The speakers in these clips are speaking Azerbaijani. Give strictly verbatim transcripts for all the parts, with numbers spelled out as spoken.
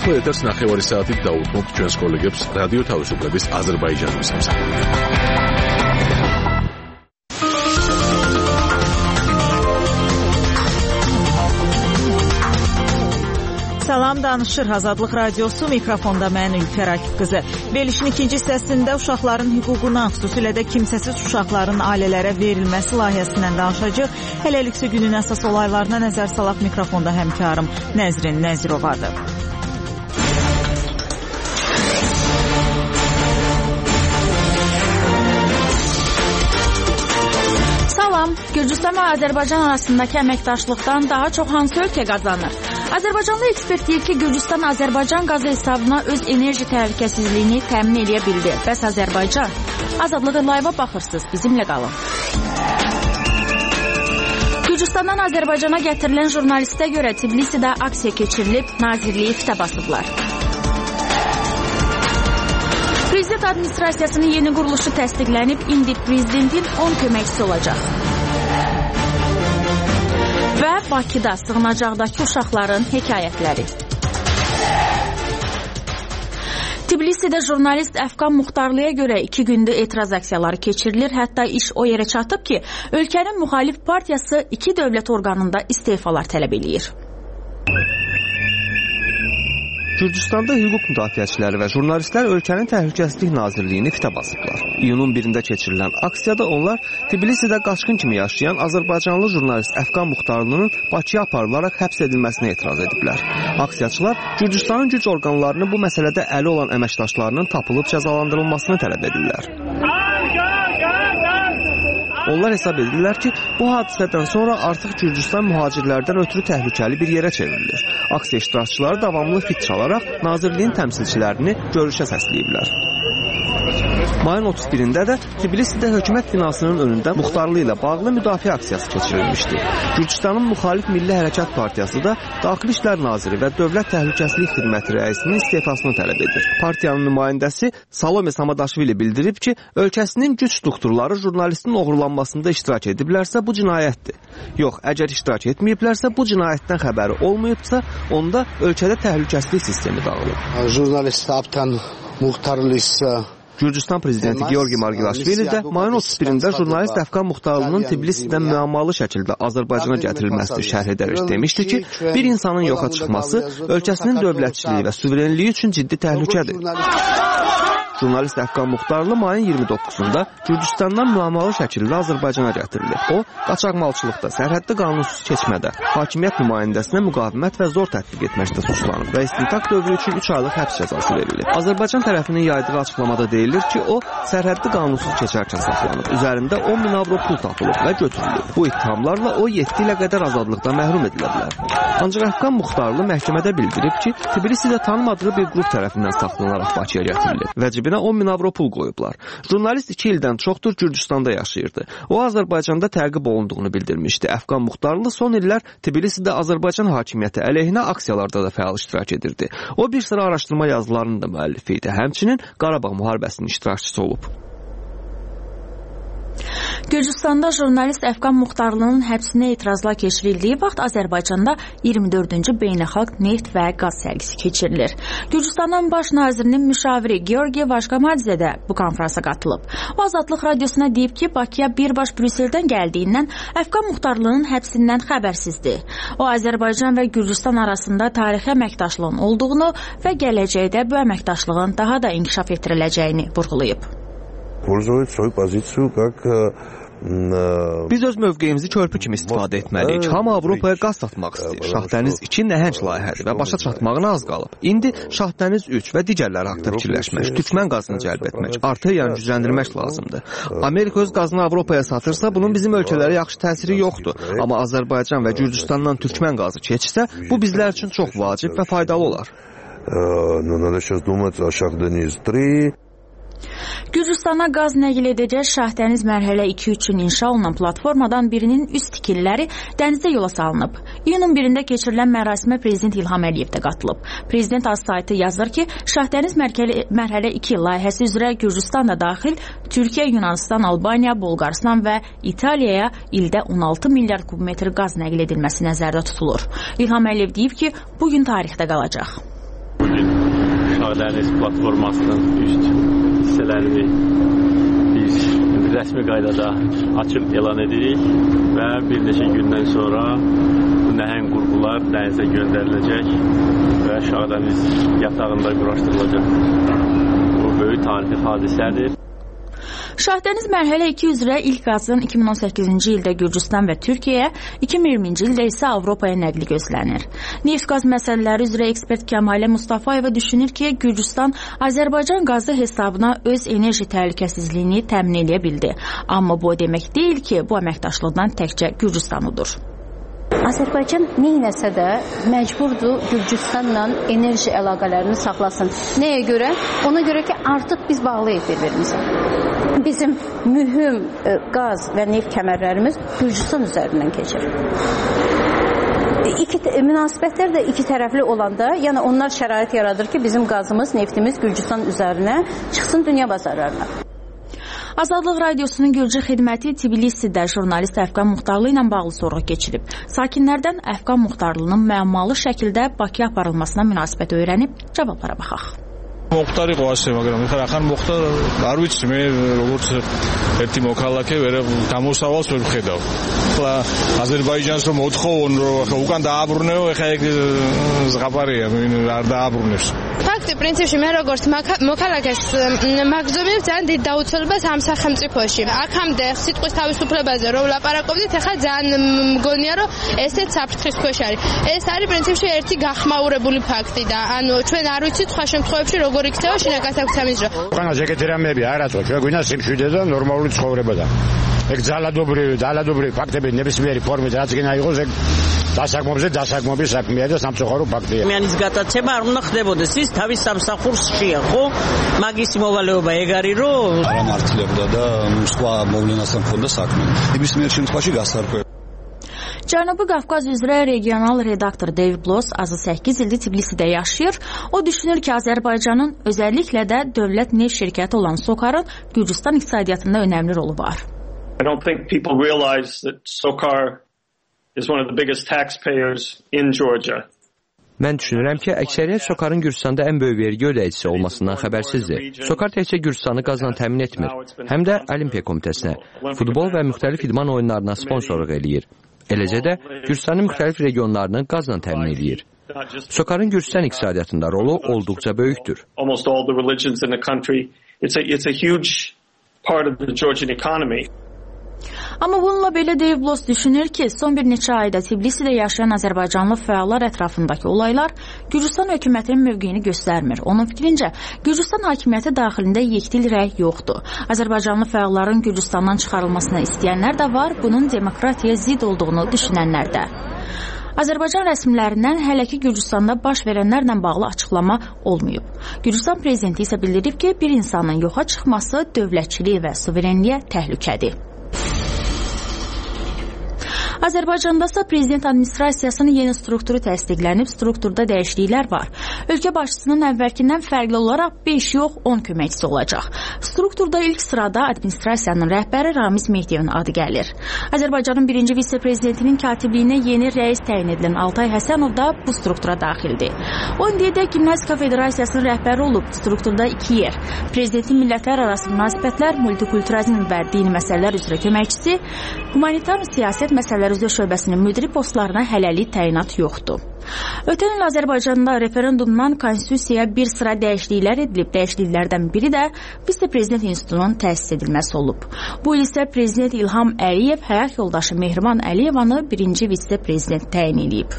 ახლა ეთერს ნახევარი საათით დაუთმობთ ჩვენს კოლეგებს რადიო თავისუფლების აზერბაიჯანის სამსახურიდან. Salam, danışır Azadlıq Radiosu, mikrofonda mən Ülker Akif qızı. Verilişin ikinci hissəsində uşaqların hüququna, xüsusilə də kimsəsiz uşaqların ailələrə verilməsi layihəsindən danışacaq. Hələliksə günün əsas olaylarına nəzər salaq, mikrofonda həmkarım Nəzrin Nəzirovadır. Salam, Gürcüstan və Azərbaycan arasındakı əməkdaşlıqdan daha çox hansı ölkə qazanır? Azərbaycanlı ekspert deyir ki, Gürcüstan Azərbaycan qazı hesabına öz enerji təhlükəsizliyini təmin edə bildi. Bəs Azərbaycan? Azadlığı live-a baxırsınız, bizimlə qalın. Gürcüstandan Azərbaycana gətirilən jurnalistə görə Tbilisidə aksiya keçirilib, nazirliyi fitə basıblar. Prezident administrasiyasının yeni quruluşu təsdiqlənib, indi prezidentin on köməkçisi olacaq. Və Bakıda sığınacaqdakı uşaqların hekayətləri. Tbilisidə jurnalist Əfqan Muxtarlıya görə iki gündür etiraz aksiyaları keçirilir. Hətta iş o yerə çatıb ki, ölkənin müxalif partiyası iki dövlət orqanında istefalar tələb eləyir. Gürcüstanda hüquq müdafiəçiləri və jurnalistlər ölkənin Təhlükəsizlik Nazirliyini fitə basıblar. İyunun birində keçirilən aksiyada onlar Tbilisidə qaçqın kimi yaşayan Azərbaycanlı jurnalist Əfqan Muxtarlının Bakıya aparılaraq həbs edilməsinə etiraz ediblər. Aksiyaçılar Gürcüstanın güc orqanlarını bu məsələdə əli olan əməkdaşlarının tapılıb cəzalandırılmasını tələb edirlər. Onlar hesab edirlər ki, bu hadisədən sonra artıq Gürcüstan mühacirlərdən ötürü təhlükəli bir yerə çevrilir. Aksiya iştirakçıları davamlı fit çalaraq nazirliyin təmsilçilərini görüşə səsləyiblər. Mayın otuz birində də Tbilisidə hökumət binasının önündə Muxtarlı ilə bağlı müdafiə aksiyası keçirilmişdi. Gürcüstanın müxalif Milli Hərəkat Partiyası da Daxili İşlər Naziri və Dövlət Təhlükəsizlik Xidməti rəisinin istefasını tələb edir. Partiyanın nümayəndəsi Salome Samadaşvili bildirib ki, ölkəsinin güc strukturları jurnalistin oğurlanmasında iştirak ediblərsə bu cinayətdir. Yox, əgər iştirak etməyiblərsə, bu cinayətdən xəbəri olmayıbsa, onda ölkədə təhlükəsizlik sistemi dağılıb. Jurnalist Əfqan Muxtarlı Gürcüstan prezidenti Georgi Margvelaşvili də mayın otuz birində jurnalist Əfqan Muxtarlının Tbilisidən müəmmalı şəkildə Azərbaycana gətirilməsini şərh edərək demişdi ki, bir insanın yoxa çıxması ölkəsinin dövlətçiliyi və suverenliyi üçün ciddi təhlükədir. Jurnalist Əfqan Muxtarlı mayın iyirmi doqquzunda Gürcüstandan müəmmalı şəkildə Azərbaycana gətirilib. O, qaçaqmalçılıqda, sərhəddə qanunsuz keçmədə, hakimiyyət nümayəndəsinə müqavimət və zor tətbiq etməkdə suçlanıb və istintaq dövrü üçün üç aylıq həbs cəzası verilib. Azərbaycan tərəfinin yaydığı açıqlamada deyilir ki, o, sərhəddə qanunsuz keçərkən saxlanıb. Üzərində on min avro pul tapılıb və götürülüb. Bu ittihamlarla o yeddi ilə qədər azadlıqdan məhrum edilə bilər. Ancaq Əfqan Muxtarlı məhkəmədə bildirib ki, Tbilisidə tanımadığı bir qrup tərəfindən saxlanaraq Bakıya gətirilib və cibinə on min avro pul qoyublar. Jurnalist iki ildən çoxdur Gürcüstanda yaşayırdı. O, Azərbaycanda təqib olunduğunu bildirmişdi. Əfqan Muxtarlı son illər Tbilisidə Azərbaycan hakimiyyəti əleyhinə aksiyalarda da fəal iştirak edirdi. O, bir sıra araşdırma yazılarının da müəllifi idi. Həmçinin Qarabağ müharibəsinin iştirakçısı olub. Gürcüstanda jurnalist Əfqan Muxtarlının həbsinə etirazlar keçirildiyi vaxt Azərbaycanda iyirmi dördüncü beynəlxalq neft və qaz sərgisi keçirilir. Gürcüstanın baş nazirinin müşaviri Georgi Vaşqamadze də bu konfransa qatılıb. O, Azadlıq Radiosuna deyib ki, Bakıya birbaş Brüsseldən gəldiyindən Əfqan Muxtarlının həbsindən xəbərsizdir. O, Azərbaycan və Gürcüstan arasında tarixi əməkdaşlığın olduğunu və gələcəkdə bu əməkdaşlığın daha da inkişaf etdiriləcəyini vurğulayıb. Biz öz mövqeyimizi körpü kimi istifadə etməliyik. Hamı Avropaya qaz satmaq istəyir. Şahdəniz iki nəhəng layihədir və başa çatmağına az qalıb. İndi Şahdəniz üç və digərləri haqda fikirləşmək, türkmən qazını cəlb etmək, artıq gücləndirmək lazımdır. Amerika öz qazını Avropaya satırsa, bunun bizim ölkələrə yaxşı təsiri yoxdur. Amma Azərbaycan və Gürcüstandan türkmən qazı keçsə, bu bizlər üçün çox vacib və faydalı olar. Gürcüstana qaz nəql edəcək Şahdəniz mərhələ iki üçün inşa olunan platformadan birinin üst tikililəri dənizdə yola salınıb. İyunun birində keçirilən mərasimə Prezident İlham Əliyev də qatılıb. Prezident az saytı yazır ki, Şahdəniz mərhələ iki layihəsi üzrə Gürcüstan da daxil Türkiyə, Yunanistan, Albaniya, Bolqaristan və İtaliyaya ildə on altı milyard kubmetr qaz nəql edilməsi nəzərdə tutulur. İlham Əliyev deyib ki, bugün tarixdə qalacaq. Aşağı Dəniz platformasının üst hissələrini biz rəsmi qaydada açıq elan edirik və bir neçə gündən sonra bu nəhəng qurğular dənizə göndəriləcək və Aşağı Dəniz yatağında quraşdırılacaq. Bu böyük tarixi hadisədir. Şahdəniz mərhələ iki üzrə ilk qazın iki min on səkkizinci ildə Gürcüstan və Türkiyəyə, iki min iyirminci ildə isə Avropaya nəqli gözlənir. Neft-qaz məsələləri üzrə ekspert Kəmalə Mustafayeva düşünür ki, Gürcüstan Azərbaycan qazı hesabına öz enerji təhlükəsizliyini təmin edə bildi. Amma bu o demək deyil ki, bu əməkdaşlıqdan təkcə Gürcüstan udur. Azərbaycan neynəsə də məcburdur Gürcüstanla enerji əlaqələrini saxlasın. Nəyə görə? Ona görə ki, artıq biz bağlıyıq bir-birimizə. Bizim mühüm qaz və neft kəmərlərimiz Gürcüstan üzərindən keçir. İki, münasibətlər də iki tərəfli olanda, yəni onlar şərait yaradır ki, bizim qazımız, neftimiz Gürcüstan üzərinə çıxsın dünya bazarlarına. Azadlıq Radiosunun Gürcü xidməti Tbilisidə jurnalist Əfqan Muxtarlı ilə bağlı sorğu keçirib. Sakinlərdən Əfqan Muxtarlının müəmmalı şəkildə Bakıya aparılmasına münasibət öyrənib cavablara baxaq. Muxtar იყო ასე, მაგრამ ხარ ახან Muxtar არ ვიცი მე როგორც ერთი მოქალაქე ვერ გამოსავალს ვერ ვხედავ. ახლა აზერბაიჯანს რომ მოთხოვონ რომ ახლა უკან დააბრუნეო, ახლა ეგ ზღაპარია, არ დააბრუნებს. ფაქტი პრინციპში მე როგორც მოქალაქეს მაგზომებ ძალიან დიდ დაუცველობას ამ სახელმწიფოში. აქამდე სიტყვის თავისუფლებაზე რომ ვლაპარაკობდით, ახლა ძალიან მგონია რომ ესეც საფრთხის ქვეშ არის. ეს არის პრინციპში ერთი გახმაურებული ფაქტი და ანუ ჩვენ არ ვიცით სხვა შემთხვევებში როგორ იქნება შინაგან საქმის დრო. ყველას ეგეთი რამეები არაწყო, ჩვენ გვინდა სიმშვიდე და ნორმალური ცხოვრება და ეგ ძალადობრივი, ძალადობრივი ფაქტები ნებისმიერი ფორმით რაც გინდა იყოს, ეგ დასაგმობზე დასაგმობის საქმეა და სამწუხარო ფაქტია. მიანის გატაცება არ უნდა ხდებოდეს, ის თავის სამსახურშია, ხო? მაგის მოვალეობა ეგ არის, რომ არ ამართლებდა და სხვა მოვლენასთან ჰქონდა საქმე. ნებისმიერ შემთხვევაში გასარკვევი. Cənubi Qafqaz üzrə regional redaktor Dave Bloss azı səkkiz ildir Tbilisidə yaşayır. O düşünür ki, Azərbaycanın özəlliklə də dövlət neft şirkəti olan SOCAR-ın Gürcüstan iqtisadiyyatında önəmli rolu var. I don't think people realize that SOCAR is one of the biggest taxpayers in Georgia. Mən düşünürəm ki, əksəriyyət SOCAR-ın Gürcüstanda ən böyük vergi ödəyicisi olmasından xəbərsizdir. SOCAR təkcə Gürcüstanı qazla təmin etmir, həm də Olimpiya Komitəsinə, futbol və müxtəlif idman oyunlarına sponsorluq eləyir. Eləcə də Gürcüstanın müxtəlif regionlarını qazla təmin edir. SOCAR-ın Gürcüstan iqtisadiyyatında rolu olduqca böyükdür. Almost all the religions in the country, it's a it's a huge part of the Georgian economy. Amma bununla belə Dave Bloss düşünür ki, son bir neçə ayda Tbilisidə yaşayan Azərbaycanlı fəallar ətrafındakı olaylar Gürcüstan hökumətinin mövqeyini göstərmir. Onun fikrincə, Gürcüstan hakimiyyəti daxilində yekdil rəy yoxdur. Azərbaycanlı fəalların Gürcüstandan çıxarılmasını istəyənlər də var, bunun demokratiyaya zid olduğunu düşünənlər də. Azərbaycan rəsmilərindən hələ ki Gürcüstanda baş verənlərlə bağlı açıqlama olmayıb. Gürcüstan prezidenti isə bildirib ki, bir insanın yoxa çıxması dövlətçiliyi və suverenliyə təhlükədir. Azərbaycanda isə prezident administrasiyasının yeni strukturu təsdiqlənib, strukturda dəyişikliklər var. Ölkə başçısının əvvəlkindən fərqli olaraq beş yox, on köməkçisi olacaq. Strukturda ilk sırada administrasiyanın rəhbəri Ramiz Mehdiyevin adı gəlir. Azərbaycanın birinci vitse-prezidentinin katibliyinə yeni rəis təyin edilən Altay Həsənov da bu struktura daxildir. O indiyədək Gimnastika Federasiyasının rəhbəri olub, strukturda iki yer. Prezidentin millətlər arası münasibətlər, multikulturalizm və dini məsələlər üzrə köməkçisi, humanitar siyasət məsələləri üzrə şöbəsinin müdiri postlarına hələlik təyinat yoxdur. Ötən il Azərbaycanda referendumdan konstitusiyaya bir sıra dəyişikliklər edilib. Dəyişikliklərdən biri də vitse-prezident institutunun təsis edilməsi olub. Bu il isə prezident İlham Əliyev həyat yoldaşı Mehriban Əliyevanı birinci vitse-prezident təyin edib.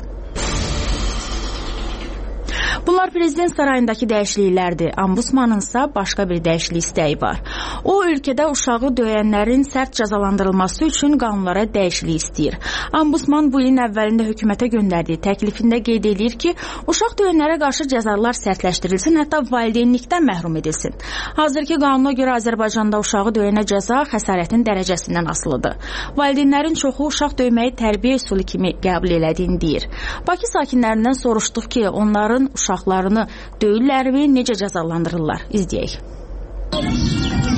Bunlar prezident sarayındakı dəyişikliklərdir. Ombudsmanın isə başqa bir dəyişiklik istəyi var. O, ölkədə uşağı döyənlərin sərt cəzalandırılması üçün qanunlara dəyişiklik istəyir. Ombudsman bu ilin əvvəlində hökumətə göndərdiyi təklifində qeyd edir ki, uşaq döyənlərə qarşı cəzalar sərtləşdirilsin, hətta valideynlikdən məhrum edilsin. Hazırki qanuna görə Azərbaycanda uşağı döyənə cəza xəsarətin dərəcəsindən asılıdır. Valideynlərin çoxu uşaq döyməyi tərbiyə üsulu kimi qəbul elədiyini deyir. Bakı sakinlərindən soruşduq ki, onların uşaqlarını döyürlərmi, necə cəzalandırırlar? İzləyək.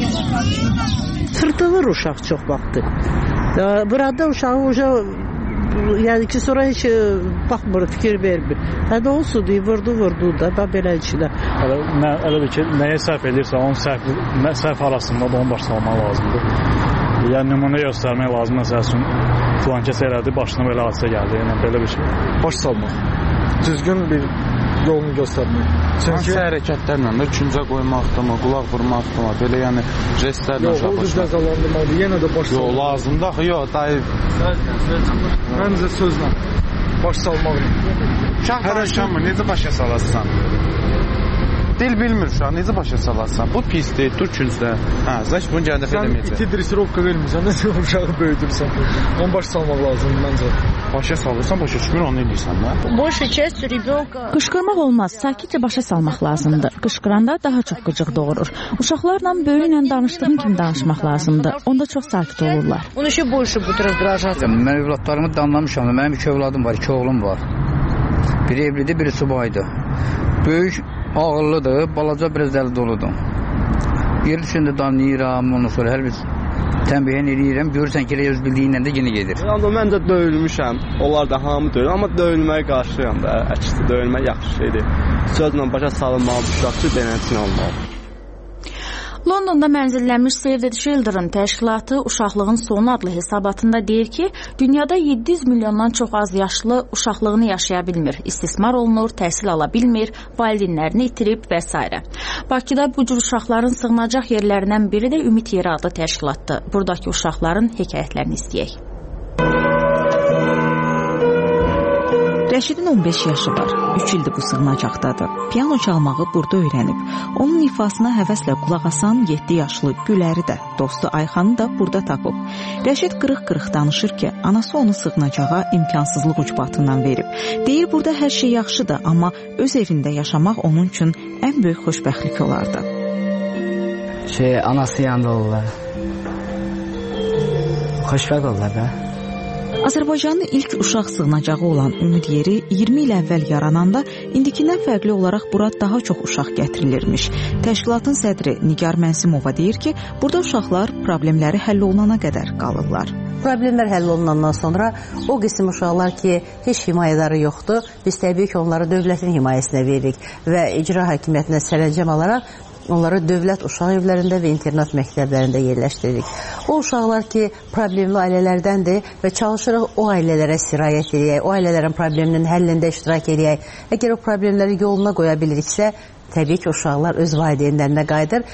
Tırtılır uşaq çox vaxtı. Burada uşağı yəni ki, sonra heç baxmır, fikir vermir. Hə də olsun, vurdu, vurdu da, da belə içinə. Mən elə bir ki, nəyə səhv edirsə, onun səhv, səhv arasında da onu baş salmaq lazımdır. Yəni, nümunə göstərmək lazım, məsəl üçün, filan kəs elədi, başına belə hadisə gəldi, yəni belə bir şey. Baş salmaq, düzgün bir yolunu göstərmək. Hansı hərəkətlərlə də küncə qoymaqdırmı, qulaq vurmaqdırmı, belə yəni jestlərlə yox, o cəzalandırmalıdır, yenə də baş salmaq. Yox, lazımdır axı, yox, dayı. Məncə sözlə, baş salmaq. Uşaq danışanmı, necə başa salarsan? Dil bilmir uşaq, necə başa salarsan? Bu pisdir, dur küncdə. Hə, zəş bunu gəldə eləməyəcək. Sən iti dresirovka vermirsən, necə uşağı böyüdürsən? Onu baş salmaq lazımdır məncə. Başa salırsan, başa düşmür, onu edirsən də. Qışqırmaq olmaz, sakitcə başa salmaq lazımdır. Qışqıranda daha çox qıcıq doğurur. Uşaqlarla böyüklə danışdığın kimi danışmaq lazımdır. Onda çox sakit olurlar. Mən övladlarımı danlamışam. Mənim iki övladım var, iki oğlum var. Biri evlidir, biri subaydır. Böyük ağıllıdır, balaca biraz dəli doludur. Yer düşəndə danlayıram, ondan sonra hər bir tənbihən eləyirəm, görürsən ki, öz bildiyindən də yenə gedir. Məncə döyülmüşəm, onlar da hamı döyülür, amma döyülməyə qarşıyam da, əkisi döyülmək yaxşı şeydir. Sözlə başa salınmalı, uşaqçı denətin olmalı. Londonda mənzillənmiş Save the Children təşkilatı Uşaqlığın Sonu adlı hesabatında deyir ki, dünyada yeddi yüz milyondan çox az yaşlı uşaqlığını yaşaya bilmir, istismar olunur, təhsil ala bilmir, valideynlərini itirib və s. Bakıda bu cür uşaqların sığınacaq yerlərindən biri də Ümid Yeri adlı təşkilatdır. Buradakı uşaqların hekayətlərini istəyək. Rəşidin on beş yaşı var, üç ildir bu sığınacaqdadır. Piano çalmağı burada öyrənib. Onun ifasına həvəslə qulaq asan yeddi yaşlı Güləri də, dostu Ayxanı da burada tapıb. Rəşid qırıq-qırıq danışır ki, anası onu sığınacağa imkansızlıq ucbatından verib. Deyir, burada hər şey yaxşıdır, amma öz evində yaşamaq onun üçün ən böyük xoşbəxtlik olardı. Şey, anası yanında olurlar. Xoşbəxt olurlar da. Azərbaycanın ilk uşaq sığınacağı olan Ümid Yeri iyirmi il əvvəl yarananda indikindən fərqli olaraq bura daha çox uşaq gətirilirmiş. Təşkilatın sədri Nigar Mənsimova deyir ki, burada uşaqlar problemləri həll olunana qədər qalırlar. Problemlər həll olunandan sonra o qism uşaqlar ki, heç himayədarı yoxdur, biz təbii ki, onları dövlətin himayəsinə veririk və icra hakimiyyətinə sərəncam alaraq onları dövlət uşaq evlərində və internat məktəblərində yerləşdiririk. O uşaqlar ki, problemli ailələrdəndir və çalışırıq o ailələrə sirayət edək, o ailələrin probleminin həllində iştirak edək. Əgər o problemləri yoluna qoya biliriksə, təbii ki, uşaqlar öz valideynlərinə qayıdır.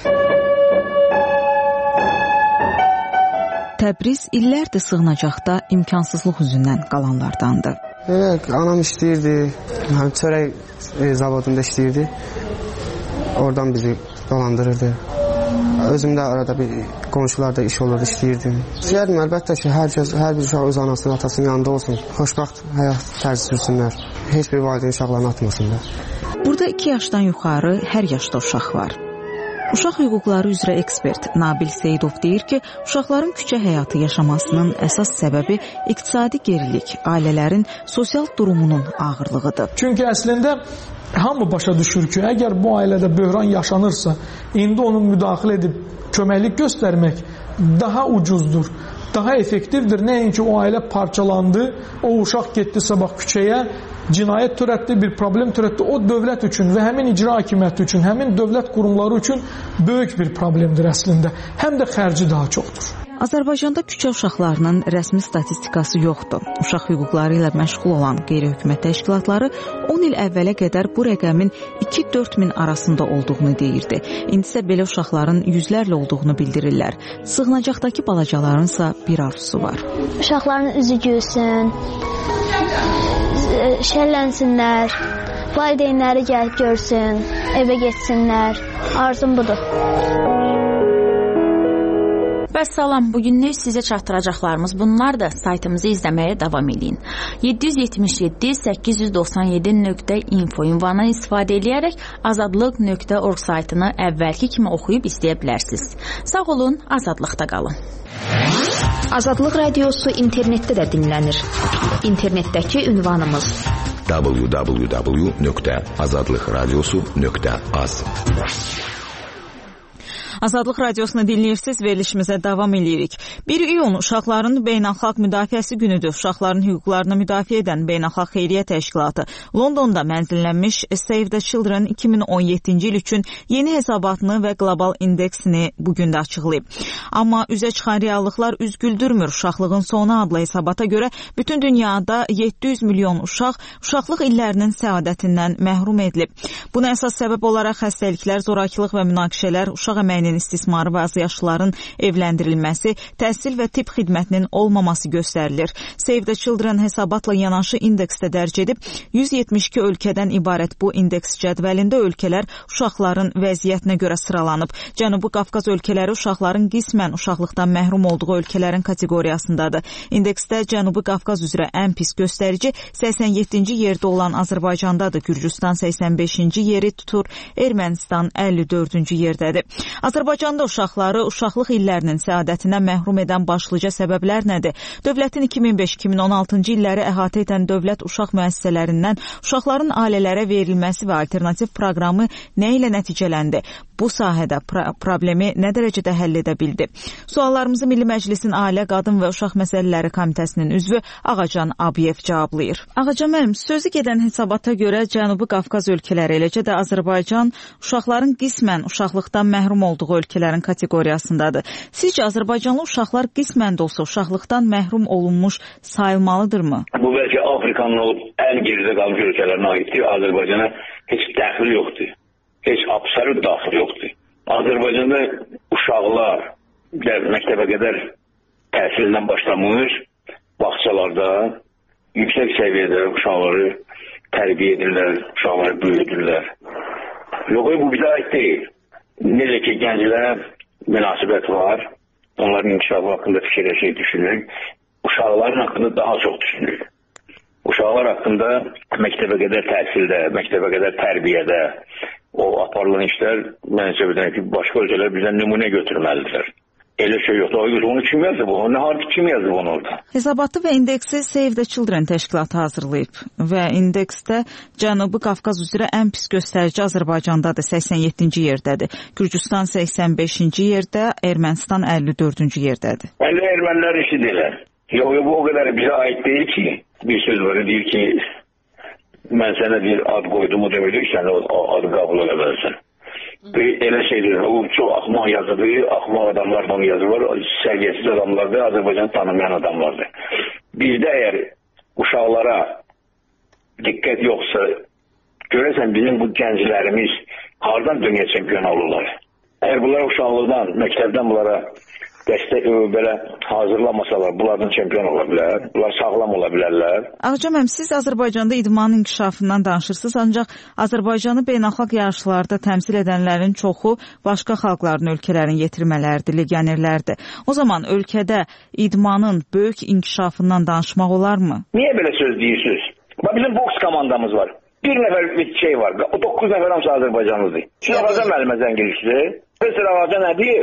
Təbriz illərdir sığınacaqda imkansızlıq üzündən qalanlardandır. Evet, anam işləyirdi, çörək zavodunda işləyirdi. Oradan bizi dolandırırdı. Özümdə arada bir qonşularda iş olurdu, işləyirdim. İstəyərdim əlbəttə ki, hər, kəs, hər bir uşaq öz anasının, atasının yanında olsun. Xoşbəxt həyat tərzi sürsünlər. Heç bir valideyn uşaqlarını atmasınlar. Burada iki yaşdan yuxarı hər yaşda uşaq var. Uşaq hüquqları üzrə ekspert Nabil Seyidov deyir ki, uşaqların küçə həyatı yaşamasının əsas səbəbi iqtisadi gerilik, ailələrin sosial durumunun ağırlığıdır. Çünki əslində hamı başa düşür ki, əgər bu ailədə böhran yaşanırsa, indi onu müdaxilə edib köməklik göstərmək daha ucuzdur, daha effektivdir. Nəinki o ailə parçalandı, o uşaq getdi sabah küçəyə, cinayət törətdi, bir problem törətdi. O dövlət üçün və həmin icra hakimiyyəti üçün, həmin dövlət qurumları üçün böyük bir problemdir əslində. Həm də xərci daha çoxdur. Azərbaycanda küçə uşaqlarının rəsmi statistikası yoxdur. Uşaq hüquqları ilə məşğul olan qeyri-hökumət təşkilatları on il əvvələ qədər bu rəqəmin iki dörd min arasında olduğunu deyirdi. İndisə belə uşaqların yüzlərlə olduğunu bildirirlər. Sığınacaqdakı balacalarınsa bir arzusu var. Uşaqların üzü gülsün, şərlənsinlər, valideynləri gəlib görsün, evə getsinlər. Arzum budur. Bəs salam, bugünlük sizə çatdıracaqlarımız bunlardır. Saytımızı izləməyə davam edin. yeddi yüz yetmiş yeddi səkkiz yüz doxsan yeddi nöqtə info ünvanından istifadə edərək azadlıq nöqtə org saytını əvvəlki kimi oxuyub izləyə bilərsiniz. Sağ olun, azadlıqda qalın. Azadlıq radiosu internetdə də dinlənir. İnternetdəki ünvanımız w w w nöqtə azadlıq radiosu nöqtə az. Azadlıq radiosunu dinləyirsiniz, verilişimizə davam edirik. bir iyun uşaqların beynəlxalq müdafiəsi günüdür. Uşaqların hüquqlarını müdafiə edən Beynəlxalq Xeyriyyə Təşkilatı Londonda mənzillənmiş Save the Children iki min on yeddinci il üçün yeni hesabatını və qlobal indeksini bugün də açıqlayıb. Amma üzə çıxan reallıqlar üz güldürmür. Uşaqlığın sonu adlı hesabata görə bütün dünyada yeddi yüz milyon uşaq uşaqlıq illərinin səadətindən məhrum edilib. Buna əsas səbəb olaraq xəstəliklər, zorakılıq və münaqişələr, uşaq əməyinin istismarı və azyaşlıların evləndirilməsi, təhsil və tibb xidmətinin olmaması göstərilir. Save the Children hesabatla yanaşı indeksdə dərc edib, yüz yetmiş iki ölkədən ibarət bu indeks cədvəlində ölkələr uşaqların vəziyyətinə görə sıralanıb. Cənubi Qafqaz ölkələri uşaqların qismən uşaqlıqdan məhrum olduğu ölkələrin kateqoriyasındadır. İndeksdə Cənubi Qafqaz üzrə ən pis göstərici səksən yeddinci yerdə olan Azərbaycandadır. Gürcüstan səksən beşinci yeri tutur, Ermənistan əlli dördüncü yerdədir. Azərbaycanda uşaqları uşaqlıq illərinin səadətinə məhrum edən başlıca səbəblər nədir? Dövlətin iki min beş iki min on altıncı illəri əhatə edən dövlət uşaq müəssisələrindən uşaqların ailələrə verilməsi və alternativ proqramı nə ilə nəticələndi? Bu sahədə pro problemi nə dərəcədə həll edə bildi? Suallarımızı Milli Məclisin Ailə, Qadın və Uşaq Məsələləri Komitəsinin üzvü Ağacan Abiyev cavablayır. Ağacan müəllim, sözü gedən hesabata görə Cənubi Qafqaz ölkələri, eləcə də Azərbaycan uşaqların qismən uşaqlıqdan məhrum olduğu ölkələrin kateqoriyasındadır. Sizcə Azərbaycanlı uşaqlar qismən də olsa uşaqlıqdan məhrum olunmuş sayılmalıdırmı? Bu bəlkə Afrikanın olub ən geridə qalmış ölkələrinə aiddir. Azərbaycana heç dəxil yoxdur. Heç absolut daxil yoxdur. Azərbaycanda uşaqlar məktəbə qədər təhsilindən başlamış, bağçalarda yüksək səviyyədə uşaqları tərbiyə edirlər, uşaqları böyüdürlər. Yox, bu bizə aid deyil. Necə ki, gənclərə münasibət var, onların inkişafı haqqında fikirləşək düşünürük, uşaqların haqqında daha çox düşünürük. Uşaqlar haqqında məktəbə qədər təhsildə, məktəbə qədər tərbiyədə o aparılan işlər, məncə bilirəm ki, başqa ölkələr bizdən nümunə götürməlidirlər. Elə şey yoxdur. Onu kim yazdı bu? Ne harbi kim yazdı bunu orada? Hesabatı və indeksi Save the Children təşkilatı hazırlayıb və indeksdə Cənubi Qafqaz üzrə ən pis göstərici Azərbaycandadır, səksən yeddinci yerdədir. Gürcüstan səksən beşinci yerdə, Ermənistan əlli dördüncü yerdədir. Əli ermənilər işi deyilər. Yox, bu o qədər bizə aid deyil ki, bir söz var, deyir ki, mən sənə bir ad qoydumu demədik, sən o adı qəbul edəməlisən. Elə şeydir, o çox axmaq yazıdır, axmaq adamlar onu yazırlar, səviyyəsiz adamlardır, Azərbaycanı tanımayan adamlardır. Bizdə əgər uşaqlara diqqət yoxsa, görəsən bizim bu gənclərimiz hardan dünya çempionu olurlar? Əgər bunlar uşaqlıqdan, məktəbdən bunlara dəstək belə hazırlamasalar, bunlardan çempion ola bilər, bunlar sağlam ola bilərlər. Ağca müəllim, siz Azərbaycanda idmanın inkişafından danışırsınız, ancaq Azərbaycanı beynəlxalq yarışlarda təmsil edənlərin çoxu başqa xalqların, ölkələrin yetirmələrdir, legionerlərdir. O zaman ölkədə idmanın böyük inkişafından danışmaq olarmı? Niyə belə söz deyirsiniz? Bizim boks komandamız var. Bir nəfər bir şey var. O doqquz nəfər hamısı Azərbaycanlıdır. Siz Ağca müəllimə zəng edirsiniz. Mesela Ağca nə deyir?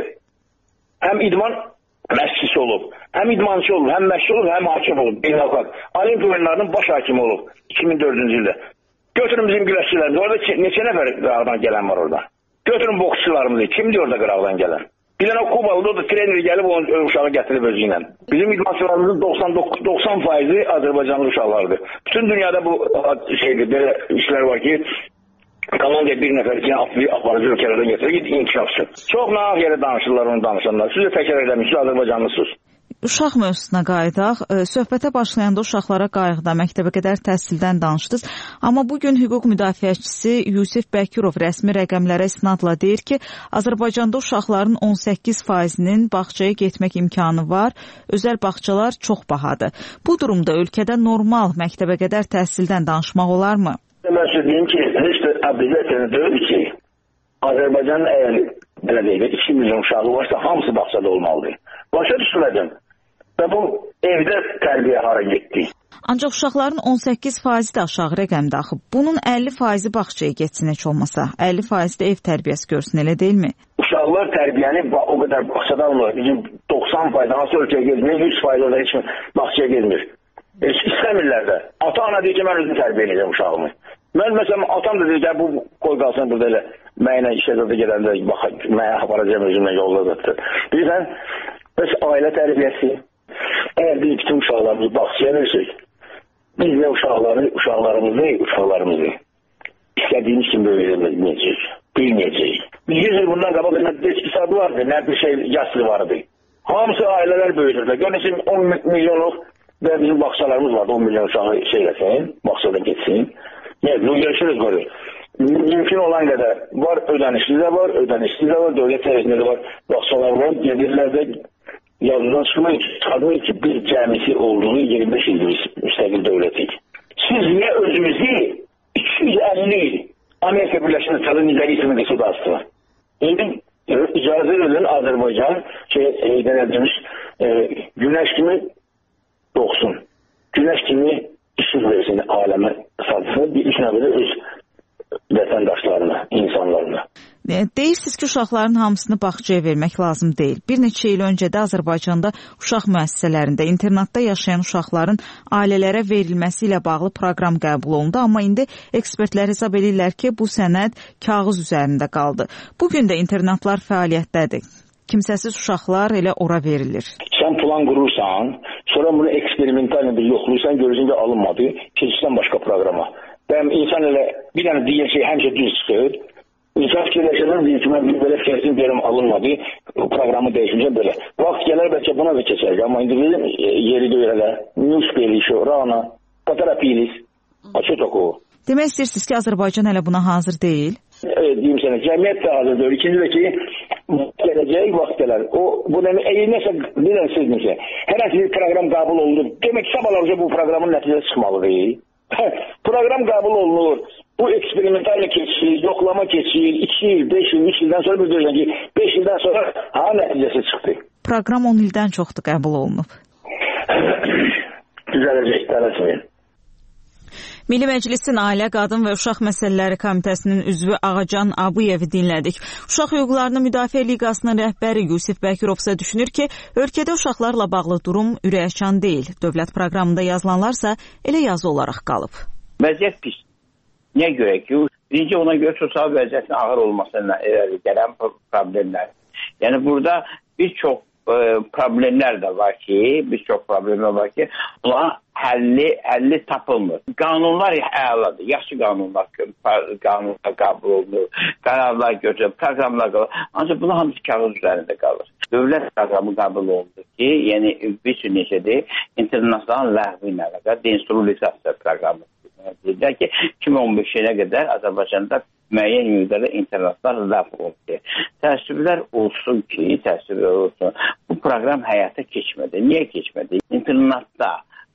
Həm idman məşqçisi olub, həm idmançı olub, həm məşqçi olub, həm hakim olub, beynəlxalq. Olimpiya oyunlarının baş hakimi olub iki min dördüncü ildə. Götürün bizim güləşçilərimiz, orada neçə nəfər qıraqdan gələn var orada. Götürün boksçularımızı, kimdir orada qıraqdan gələn? Bir dənə Kubalıda o da trener gəlib onu uşağı gətirib özü ilə. Bizim idmançılarımızın doxsan faizi Azərbaycanlı uşaqlardır. Bütün dünyada bu şeydir, belə işlər var ki, komandaya bir nəfər ki, aparıcı ölkələrdən getirir, inkişafçı. Çox nağ yerə danışırlar, onu danışanlar. Siz də təkrar eləmişsiniz, Azərbaycanlısınız. Uşaq mövzusuna qayıdaq. Söhbətə başlayanda uşaqlara qayğıda məktəbə qədər təhsildən danışdınız. Amma bugün hüquq müdafiəçisi Yusif Bəkirov rəsmi rəqəmlərə isnadla deyir ki, Azərbaycanda uşaqların on səkkiz faizinin bağçaya getmək imkanı var. Özəl bağçalar çox bahadır. Bu durumda ölkədə normal məktəbə qədər təhsildən danışmaq olarmı? Mən size deyim ki, heç də obligasiyanı deyil ki, Azərbaycanın əgər belə deyil, iki milyon uşağı varsa hamısı bağçada olmalıdır. Başa düşmədim. Və bu evdə tərbiyə hara getdi. Ancaq uşaqların on səkkiz faizi də aşağı rəqəmdə axıb. Bunun əlli faizi bağçaya getsin heç olmasa. əlli faizi də ev tərbiyəsi görsün, elə deyilmi? Uşaqlar tərbiyəni o qədər bağçada almır. Bizim doxsan faiz hansı ölkəyə gezmir, yüz faiz orada heç bağçaya gezmir. Heç istəmirlər də. Ata-ana deyir ki, mən özüm tərbiyə edəcəm uşağımı. Mən məsələn, atam da deyir ki, bu qoy qalsın burada elə mənə işə də gedəndə bax mənə aparacağım özümlə yolda da. Bilirsən, bəs ailə tərbiyəsi, əgər biz bütün uşaqlarımızı baxışa verirsək, biz də uşaqları, uşaqlarımızı, uşaqlarımızı istədiyimiz kimi böyüyəcəyik, bilməyəcəyik. yüz il bundan qabaq nə iqtisadı vardı, nə bir şey yaslı vardı. Hamısı ailələr böyüdürlər. Görün, on milyonluq və bizim baxsalarımız vardı, on milyon uşağı şey eləsin, baxsadan geçsin. Ne, bunu görüşürüz böyle. Mümkün olan kadar var, ödenişli de var, ödenişli de var, devlet tercihleri var, baksalar var, gelirler de yazıdan çıkmayın ki, tanıyor ki bir cəmisi olduğunu yirmi beş ildir müstəqil devletik. Siz niye özünüzü iki yüz elli il Amerika Birləşmiş Ştatları nizəlisinin qısıdası? İndi icazə edin Azərbaycan şey, eydən edilmiş e, güneş kimi doğsun. Güneş kimi işin versin aləmə satsın, bir işinə belə öz vətəndaşlarına, insanlarına. Deyirsiniz ki, uşaqların hamısını bağçaya vermək lazım deyil. Bir neçə il öncə də Azərbaycanda uşaq müəssisələrində, internatda yaşayan uşaqların ailələrə verilməsi ilə bağlı proqram qəbul olundu. Amma indi ekspertlər hesab edirlər ki, bu sənəd kağız üzərində qaldı. Bugün də internatlar fəaliyyətdədir. Kimsəsiz uşaqlar elə ora verilir. Sən plan qurursan, sonra bunu eksperimental bir yoxluysan, görürsən ki, alınmadı, keçirsən başqa proqrama. Ben insan elə bir dənə deyir şey həmişə düz çıxır. İnsan fikirləşirlər, deyir ki, mən belə fikirləşim deyirəm alınmadı, proqramı dəyişmişəm belə. Vaxt gələr bəlkə buna da keçərək, amma indi bizim yeri deyirələ, nüş belişo, rana, patarapilis, açıq oku. Demək istəyirsiniz ki, Azərbaycan hələ buna hazır deyil? Evet, deyim sənə, cəmiyyət də hazır deyil. İkinci də ki, gələcək vaxt gələr. O, bu nəsə, nəsə, bilən siz nəsə, hər hansı bir proqram qəbul olunur. Demək ki, sabahlarca bu proqramın nəticəsi çıxmalıdır. Proqram qəbul olunur. Bu eksperimental keçir, yoxlama keçir, iki il, beş il, üç ildən sonra bir görürsən ki, beş ildən sonra ha nəticəsi çıxdı. Proqram on ildən çoxdur qəbul olunub. Düzələcək, tələsməyin. Milli Məclisin Ailə, Qadın və Uşaq Məsələləri Komitəsinin üzvü Ağacan Abuyevi dinlədik. Uşaq Hüquqlarını Müdafiə Liqasının rəhbəri Yusif Bəkirov isə düşünür ki, ölkədə uşaqlarla bağlı durum ürəkaçan deyil. Dövlət proqramında yazılanlarsa elə yazı olaraq qalıb. Vəziyyət pis. Niyə görə ki, birinci ona görə sosial vəziyyətin ağır olmasına gələn problemlər. Yəni burada bir çox e, problemlər də var ki, bir çox problemlər var ki, bunların həlli, həlli tapılmır. Qanunlar əladır, yaxşı qanunlar, qanunlar qəbul olunur, qərarlar götürür, proqramlar qalır. Ancaq bunlar hamısı kağız üzərində qalır. Dövlət proqramı qəbul olundu ki, yəni bir sürü neçədir, internatların ləğvi ilə əlaqə, deinstrumentalizasiya proqramı. Deyirlər ki, iki min on beşinə qədər Azərbaycanda müəyyən miqdarda internatlar ləğv olundu. Təəssüflər olsun ki, təəssüflər olsun, bu proqram həyata keçmədi. Niyə keçmədi? İnternatda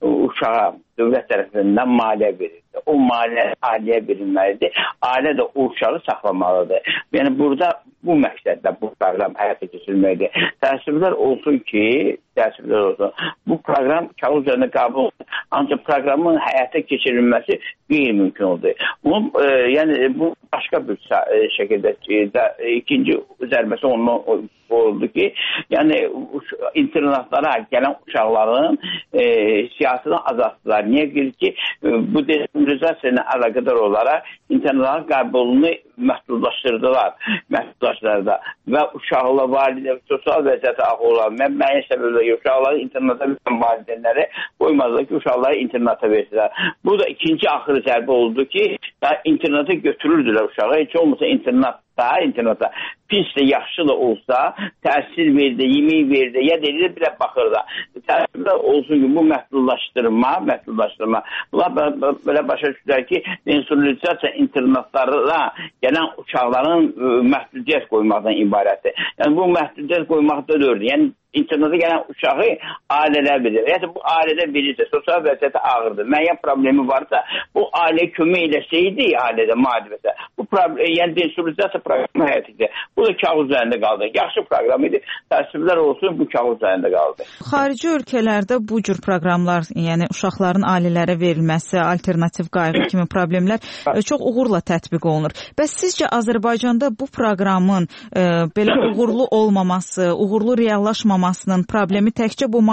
uşağa dövlət tərəfindən maliyyə verildi. O maliyyə ailəyə verilməlidir. Ailə də o uşağı saxlamalıdır. Yəni burada bu məqsədlə bu proqram həyata keçirilməlidir. Təəssüflər olsun ki, təəssüflər olsun. Bu proqram kağız üzərində qəbul olunur. Ancaq proqramın həyata keçirilməsi qeyri-mümkün oldu. Bunun, e, yəni bu başqa bir şəkildə də, ikinci zərbəsi ondan oldu ki, yəni internatlara gələn uşaqların e, siyasətini azaltdılar. Niyə gəlir ki, bu dezentralizasiya ilə əlaqədar olaraq internatların qəbulunu məhdudlaşdırdılar. Məhdudlaşdırdı və uşaqla valideyn sosial vəziyyəti ağır olan mən müəyyən səbəblərlə uşaqları internata verən valideynləri qoymadılar ki, uşaqları internata versinlər. Bu da ikinci axırı zərbə oldu ki, internata götürürdülər uşağı. Heç olmasa internatda, internata pis də, yaxşı da olsa, təhsil verdi, yemək verdi, ya deyilir, bir də baxırdı. Təhsillər olsun ki, bu məhdudlaşdırma, məhdudlaşdırma. Bunlar belə başa düşürlər ki, deinstrumentalizasiya internatlarına gələn uşaqların məhdudiyyət qoymaqdan ibarətdir. Yəni, bu məhdudiyyət qoymaqda deyil. Yəni, internata gələn uşağı ailələr verir. Yəni, bu ailədə verirsə, sosial vəziyyəti ağırdır, müəyyən problemi varsa, bu ailə kömək eləsəydi, ailədə mühadibəsə, bu problem, yəni deinstrumentalizasiya proqramı həyat edir. Bu da kağız üzərində qaldı. Yaxşı proqram idi. Təəssüflər olsun, bu kağız üzərində qaldı. Xarici ölkələrdə bu cür proqramlar, yəni uşaqların ailələrə verilməsi, alternativ qayğı kimi problemlər çox uğurla tətbiq olunur. Bəs sizcə Azərbaycanda bu proqramın e, belə uğurlu olmaması, uğurlu reallaşmamasının problemi təkcə bu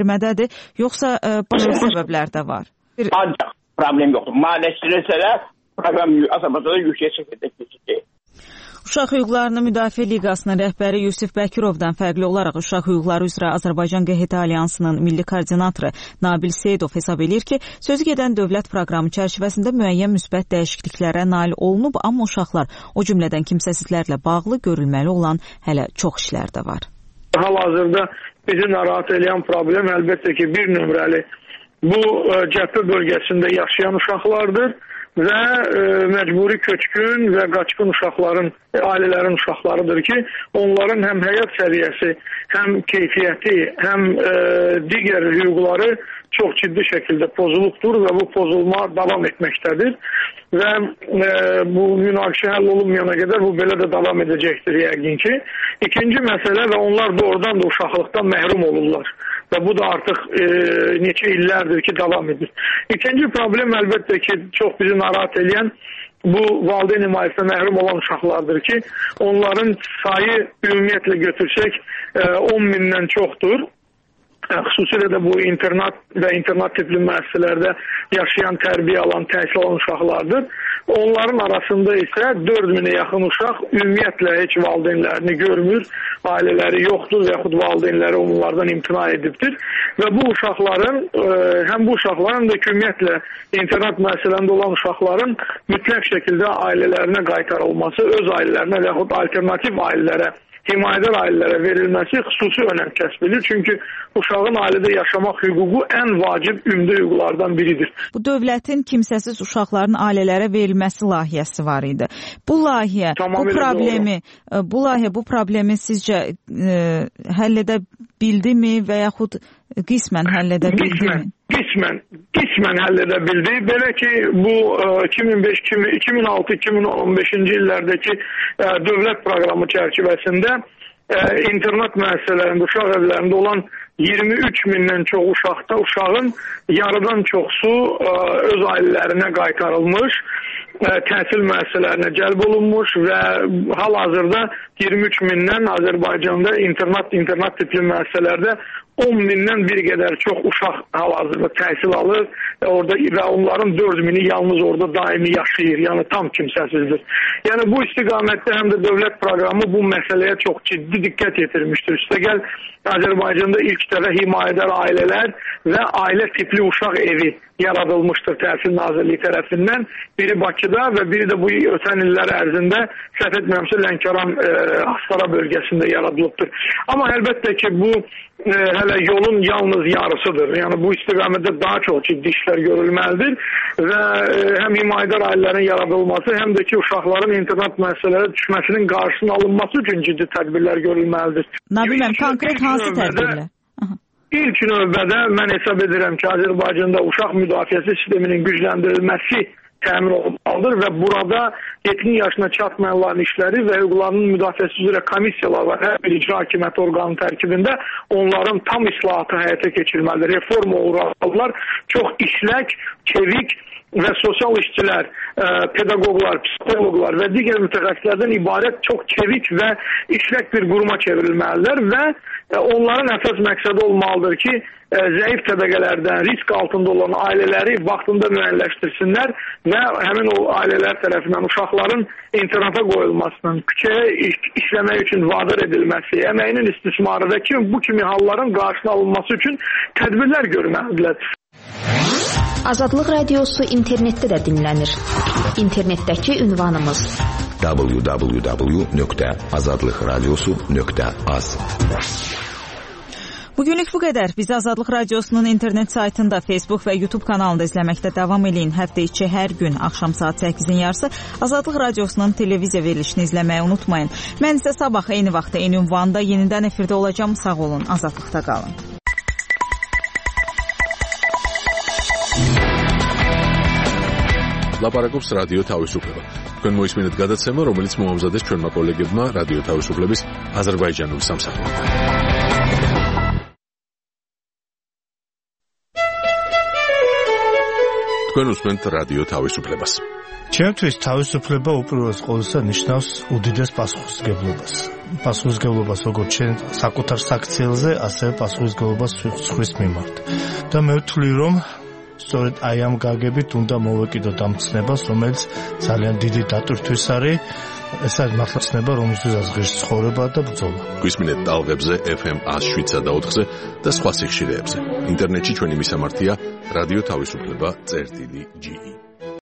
maliyyələşdirmədədir, yoxsa e, başqa səbəblər də var? Ancaq problem yoxdur. Maliyyələşdirilsələr proqram Azərbaycanda yüksək səviyyədə keçəcək. Uşaq Hüquqlarını Müdafiə Liqasının rəhbəri Yusif Bəkirovdan fərqli olaraq Uşaq Hüquqları üzrə Azərbaycan Q H T Alyansının milli koordinatoru Nabil Seyidov hesab edir ki, sözü gedən dövlət proqramı çərçivəsində müəyyən müsbət dəyişikliklərə nail olunub, amma uşaqlar, o cümlədən kimsəsizlərlə bağlı görülməli olan hələ çox işlər də var. Hal-hazırda bizi narahat edən problem əlbəttə ki, bir nömrəli bu cəbhə bölgəsində yaşayan uşaqlardır və e, məcburi köçkün və qaçqın uşaqların, e, ailələrin uşaqlarıdır ki, onların həm həyat səviyyəsi, həm keyfiyyəti, həm e, digər hüquqları çox ciddi şəkildə pozulubdur və bu pozulma davam etməkdədir və e, bu münaqişə həll olunmayana qədər bu belə də davam edəcəkdir yəqin ki. İkinci məsələ və onlar doğrudan da uşaqlıqdan məhrum olurlar. Və bu da artıq e, neçə illərdir ki, davam edir. İkinci problem əlbəttə ki, çox bizi narahat edən bu valideyn himayəsindən məhrum olan uşaqlardır ki, onların sayı ümumiyyətlə götürsək e, on mindən çoxdur. Xüsusilə də bu internat və internat tipli müəssisələrdə yaşayan, tərbiyə alan, təhsil alan uşaqlardır. Onların arasında isə dörd minə yaxın uşaq ümumiyyətlə heç valideynlərini görmür, ailələri yoxdur və yaxud valideynləri onlardan imtina edibdir. Və bu uşaqların, həm bu uşaqların, həm də ki, ümumiyyətlə internat müəssisələrində olan uşaqların mütləq şəkildə ailələrinə qaytarılması, öz ailələrinə və yaxud alternativ ailələrə, himayədar ailələrə verilməsi xüsusi önəm kəsb edir. Çünki uşağın ailədə yaşamaq hüququ ən vacib ümumi hüquqlardan biridir. Bu dövlətin kimsəsiz uşaqların ailələrə verilməsi layihəsi var idi. Bu layihə, bu problemi, doğru. bu layihə bu problemi sizcə e, həll edə bildimi və yaxud qismən həll edə bildimi? Qismən, qismən həll edə bildi. Belə ki, bu iki min beş, iki min altı, iki min on beşinci illərdəki dövlət proqramı çərçivəsində internat müəssisələrində, uşaq evlərində olan iyirmi üç mindən çox uşaqda uşağın yarıdan çoxsu öz ailələrinə qaytarılmış, təhsil müəssisələrinə cəlb olunmuş və hal-hazırda iyirmi üç mindən Azərbaycanda internat, internat tipli müəssisələrdə on mindən bir qədər çox uşaq hal-hazırda təhsil alır orada və onların dörd mini yalnız orada daimi yaşayır, yəni tam kimsəsizdir. Yəni bu istiqamətdə həm də dövlət proqramı bu məsələyə çox ciddi diqqət yetirmişdir. Üstəgəl Azərbaycanda ilk dəfə himayədar ailələr və ailə tipli uşaq evi yaradılmışdır Təhsil Nazirliyi tərəfindən. Biri Bakıda və biri də bu ötən illər ərzində səhv etmirəmsə Lənkəran e, Astara bölgəsində yaradılıbdır. Amma əlbəttə ki, bu e, hələ yolun yalnız yarısıdır. Yəni bu istiqamətdə daha çox ciddi işlər görülməlidir və e, həm himayədar ailələrin yaradılması, həm də ki, uşaqların internat müəssisələrə düşməsinin qarşısının alınması üçün ciddi tədbirlər görülməlidir. Nabiləm, konkret hansı tədbirlər? İlk növbədə mən hesab edirəm ki, Azərbaycanda uşaq müdafiəsi sisteminin gücləndirilməsi təmin olunmalıdır və burada yetkin yaşına çatmayanların işləri və hüquqlarının müdafiəsi üzrə komissiyalar var. Hər bir icra hakimiyyəti orqanı tərkibində onların tam islahatı həyata keçirilməlidir. Reform uğralılar çox işlək, çevik və sosial işçilər, pedaqoqlar, psixoloqlar və digər mütəxəssislərdən ibarət çox çevik və işlək bir quruma çevrilməlidir və onların əsas məqsədi olmalıdır ki, zəif təbəqələrdən risk altında olan ailələri vaxtında müəyyənləşdirsinlər və həmin o ailələr tərəfindən uşaqların internata qoyulmasının, küçəyə işləmək üçün vadar edilməsi, əməyinin istismarı və ki, bu kimi halların qarşısının alınması üçün tədbirlər görməlidirlər. Azadlıq Radiosu internetdə də dinlənir. İnternetdəki ünvanımız w w w nöqtə azadlıq radiosu nöqtə az. Bugünlük bu qədər. Bizi Azadlıq Radiosunun internet saytında, Facebook və YouTube kanalında izləməkdə davam eləyin. Həftə içi hər gün axşam saat səkkizin yarısı Azadlıq Radiosunun televiziya verilişini izləməyi unutmayın. Mən isə sabah eyni vaxtda, eyni ünvanda yenidən efirdə olacağım. Sağ olun, azadlıqda qalın. ლაპარაკობს რადიო თავისუფლება. თქვენ მოისმინეთ გადაცემა, რომელიც მოამზადეს ჩვენმა კოლეგებმა რადიო თავისუფლების აზერბაიჯანულ სამსახურიდან. თქვენ უსმენთ რადიო თავისუფლებას. ჩემთვის თავისუფლება უპირველეს ყოვლისა ნიშნავს უდიდეს პასუხისმგებლობას. პასუხისმგებლობას როგორც ჩვენ საკუთარ საქციელზე, ასევე პასუხისმგებლობას სხვის მიმართ. და მე ვთვლი, რომ სწორედ აი ამ გაგებით უნდა მოვეკიდოთ ამ ცნებას, რომელიც ძალიან დიდი დატვირთვის არის. ეს არის მართლა ცნება, რომელსაც ღირს ცხოვრება და ბრძოლა. გვისმინეთ ტალღებზე ეფ ემ ათს შვიდსა და ოთხზე და სხვა სიხშირეებზე. ინტერნეტში ჩვენი მისამართია რადიო თავისუფლება წერტილი ჯი ი.